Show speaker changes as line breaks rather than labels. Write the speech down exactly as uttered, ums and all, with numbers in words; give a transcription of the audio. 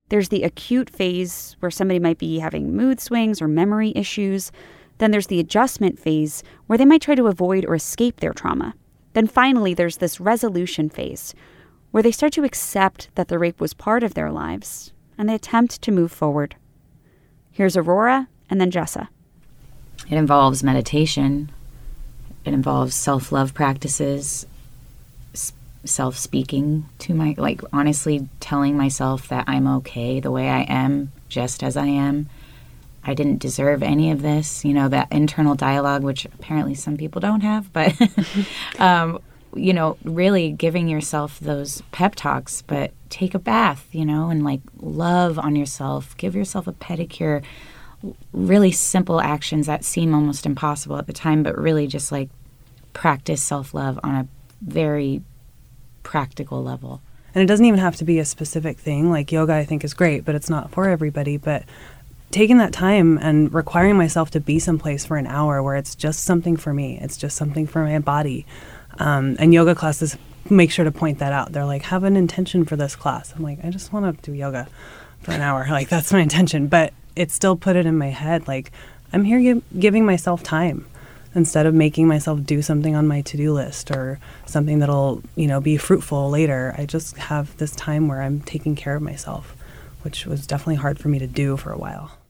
There's the acute phase where somebody might be having mood swings or memory issues. Then there's the adjustment phase where they might try to avoid or escape their trauma. Then finally, there's this resolution phase where they start to accept that the rape was part of their lives and they attempt to move forward. Here's Aurora and then Jessa.
It involves meditation. It involves self-love practices, self-speaking to my, like, honestly telling myself that I'm okay the way I am, just as I am. I didn't deserve any of this, you know, that internal dialogue, which apparently some people don't have, but, um, you know, really giving yourself those pep talks, but take a bath, you know, and, like, love on yourself, give yourself a pedicure, really simple actions that seem almost impossible at the time, but really just, like, practice self-love on a very practical level.
And it doesn't even have to be a specific thing. Like, yoga, I think, is great, but it's not for everybody. But taking that time and requiring myself to be someplace for an hour where it's just something for me, it's just something for my body. Um, and yoga classes make sure to point that out. They're like, have an intention for this class. I'm like, I just want to do yoga for an hour. Like, that's my intention. But it still put it in my head, like, I'm here gi- giving myself time. Instead of making myself do something on my to-do list or something that'll, you know, be fruitful later, I just have this time where I'm taking care of myself, which was definitely hard for me to do for a while.